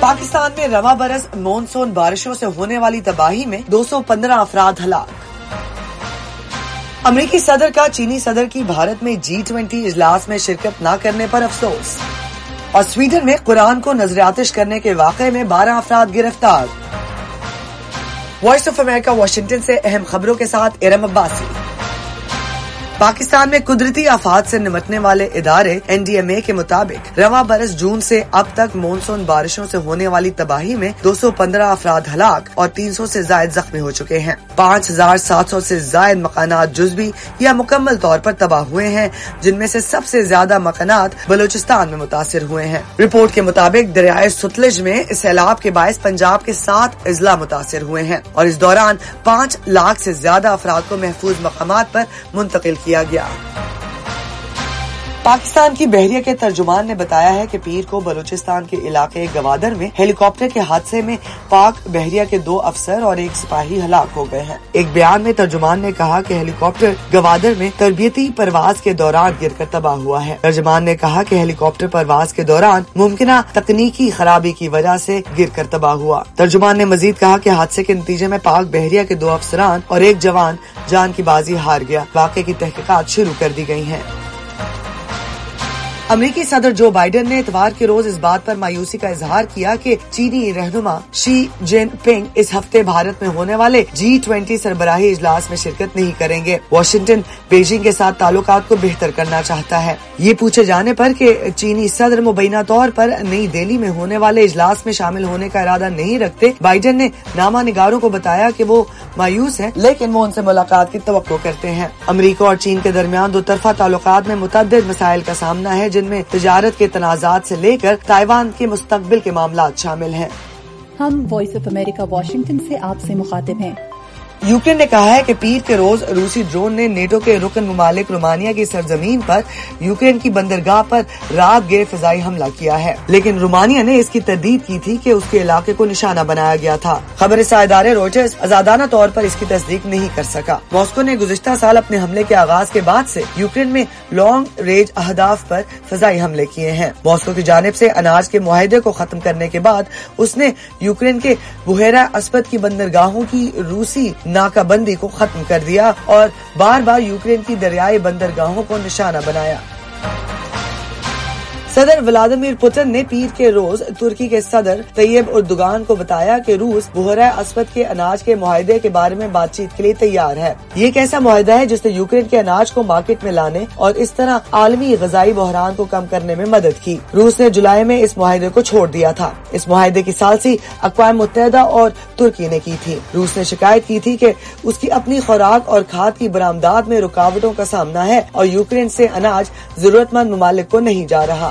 پاکستان میں رواں برس مونسون بارشوں سے ہونے والی تباہی میں 215 افراد ہلاک۔ امریکی صدر کا چینی صدر کی بھارت میں G20 اجلاس میں شرکت نہ کرنے پر افسوس۔ اور سویڈن میں قرآن کو نذر آتش کرنے کے واقعے میں 12 افراد گرفتار۔ وائس آف امریکہ واشنگٹن سے اہم خبروں کے ساتھ ارم عباسی۔ پاکستان میں قدرتی آفات سے نمٹنے والے ادارے NDMA کے مطابق رواں برس جون سے اب تک مونسون بارشوں سے ہونے والی تباہی میں 215 افراد ہلاک اور 300 سے زائد زخمی ہو چکے ہیں۔ 5700 سے زائد مکانات جزوی یا مکمل طور پر تباہ ہوئے ہیں، جن میں سے سب سے زیادہ مکانات بلوچستان میں متاثر ہوئے ہیں۔ رپورٹ کے مطابق دریائے ستلج میں سیلاب کے باعث پنجاب کے 7 اضلاع متاثر ہوئے ہیں اور اس دوران 5 لاکھ سے زیادہ افراد کو محفوظ مقامات پر منتقل کیا گیا۔ پاکستان کی بحریہ کے ترجمان نے بتایا ہے کہ پیر کو بلوچستان کے علاقے گوادر میں ہیلی کاپٹر کے حادثے میں پاک بحریہ کے 2 افسر اور 1 سپاہی ہلاک ہو گئے ہیں۔ ایک بیان میں ترجمان نے کہا کہ ہیلی کاپٹر گوادر میں تربیتی پرواز کے دوران گر کر تباہ ہوا ہے۔ ترجمان نے کہا کہ ہیلی کاپٹر پرواز کے دوران ممکنہ تکنیکی خرابی کی وجہ سے گر کر تباہ ہوا۔ ترجمان نے مزید کہا کہ حادثے کے نتیجے میں پاک بحریہ کے 2 افسران اور 1 جوان جان کی بازی ہار گیا۔ واقعے کی تحقیقات شروع کر دی گئی ہیں۔ امریکی صدر جو بائیڈن نے اتوار کے روز اس بات پر مایوسی کا اظہار کیا کہ چینی رہنما شی جن پنگ اس ہفتے بھارت میں ہونے والے G20 سربراہی اجلاس میں شرکت نہیں کریں گے۔ واشنگٹن بیجنگ کے ساتھ تعلقات کو بہتر کرنا چاہتا ہے۔ یہ پوچھے جانے پر کہ چینی صدر مبینہ طور پر نئی دہلی میں ہونے والے اجلاس میں شامل ہونے کا ارادہ نہیں رکھتے، بائیڈن نے نامہ نگاروں کو بتایا کہ وہ مایوس ہیں لیکن وہ ان سے ملاقات کی توقع کرتے ہیں۔ امریکہ اور چین کے درمیان 2 طرفہ تعلقات میں متعدد مسائل کا سامنا ہے، جن میں تجارت کے تنازعات سے لے کر تائیوان کے مستقبل کے معاملات شامل ہیں۔ ہم وائس آف امریکہ واشنگٹن سے آپ سے مخاطب ہیں۔ یوکرین نے کہا ہے کہ پیر کے روز روسی ڈرون نے نیٹو کے رکن ممالک رومانیہ کی سرزمین پر یوکرین کی بندرگاہ پر رات گئے فضائی حملہ کیا ہے، لیکن رومانیہ نے اس کی تردید کی تھی کہ اس کے علاقے کو نشانہ بنایا گیا تھا۔ خبر رساں ادارے روئٹرز آزادانہ طور پر اس کی تصدیق نہیں کر سکا۔ ماسکو نے گزشتہ سال اپنے حملے کے آغاز کے بعد سے یوکرین میں لانگ رینج اہداف پر فضائی حملے کیے ہیں۔ ماسکو کی جانب سے اناج کے معاہدے کو ختم کرنے کے بعد اس نے یوکرین کے بحیرہ اسود کی بندرگاہوں کی روسی ناکہ بندی کو ختم کر دیا اور بار بار یوکرین کی دریائی بندرگاہوں کو نشانہ بنایا۔ صدر ولادیمیر پوتن نے پیر کے روز ترکی کے صدر طیب اردوغان کو بتایا کہ روس بحیرہ اسود کے اناج کے معاہدے کے بارے میں بات چیت کے لیے تیار ہے۔ یہ ایک ایسا معاہدہ ہے جس نے یوکرین کے اناج کو مارکیٹ میں لانے اور اس طرح عالمی غذائی بحران کو کم کرنے میں مدد کی۔ روس نے جولائی میں اس معاہدے کو چھوڑ دیا تھا۔ اس معاہدے کی ثالثی اقوام متحدہ اور ترکی نے کی تھی۔ روس نے شکایت کی تھی کہ اس کی اپنی خوراک اور کھاد کی برآمدات میں رکاوٹوں کا سامنا ہے اور یوکرین سے اناج ضرورت مند ممالک کو نہیں جا رہا۔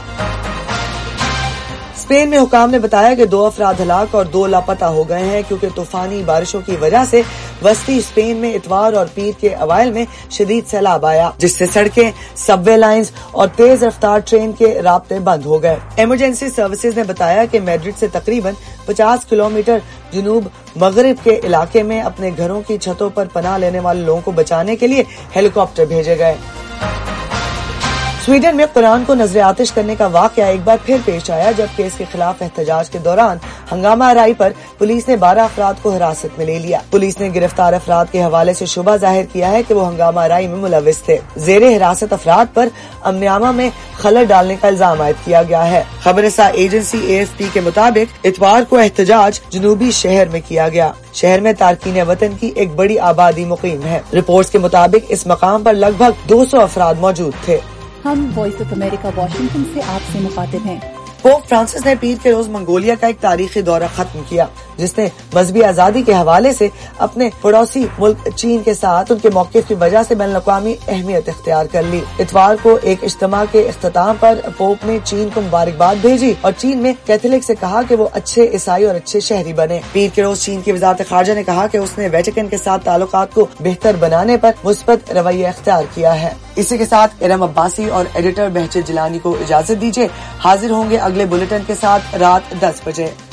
اسپین میں حکام نے بتایا کہ 2 افراد ہلاک اور 2 لاپتہ ہو گئے ہیں کیونکہ طوفانی بارشوں کی وجہ سے وسطی اسپین میں اتوار اور پیر کے اوائل میں شدید سیلاب آیا، جس سے سڑکیں، سب وے لائنز اور تیز رفتار ٹرین کے رابطے بند ہو گئے۔ ایمرجنسی سروسز نے بتایا کہ میڈرڈ سے تقریباً 50 کلومیٹر جنوب مغرب کے علاقے میں اپنے گھروں کی چھتوں پر پناہ لینے والے لوگوں کو بچانے کے لیے ہیلی کاپٹر بھیجے گئے۔ سویڈن میں قرآن کو نذر آتش کرنے کا واقعہ ایک بار پھر پیش آیا، جبکہ اس کے خلاف احتجاج کے دوران ہنگامہ آرائی پر پولیس نے 12 افراد کو حراست میں لے لیا۔ پولیس نے گرفتار افراد کے حوالے سے شبہ ظاہر کیا ہے کہ وہ ہنگامہ آرائی میں ملوث تھے۔ زیر حراست افراد پر امن عامہ میں خلل ڈالنے کا الزام عائد کیا گیا ہے۔ خبر رساں ایجنسی AFP کے مطابق اتوار کو احتجاج جنوبی شہر میں کیا گیا۔ شہر میں تارکین وطن کی ایک بڑی آبادی مقیم ہے۔ رپورٹس کے مطابق اس مقام پر لگ بھگ 200 افراد موجود تھے۔ ہم وائس آف امریکہ واشنگٹن سے آپ سے مخاطب ہیں۔ پوپ فرانسس نے پیر کے روز منگولیا کا ایک تاریخی دورہ ختم کیا، جس نے مذہبی آزادی کے حوالے سے اپنے پڑوسی ملک چین کے ساتھ ان کے موقف کی وجہ سے بین الاقوامی اہمیت اختیار کر لی۔ اتوار کو ایک اجتماع کے اختتام پر پوپ نے چین کو مبارکباد بھیجی اور چین میں کیتھولک سے کہا کہ وہ اچھے عیسائی اور اچھے شہری بنے۔ پیر کے روز چین کی وزارت خارجہ نے کہا کہ اس نے ویٹیکن کے ساتھ تعلقات کو بہتر بنانے پر مثبت رویہ اختیار کیا ہے۔ اسی کے ساتھ ارم عباسی اور ایڈیٹر بہجت جیلانی کو اجازت دیجیے۔ حاضر ہوں گے اگلے بلیٹن کے ساتھ رات 10 بجے۔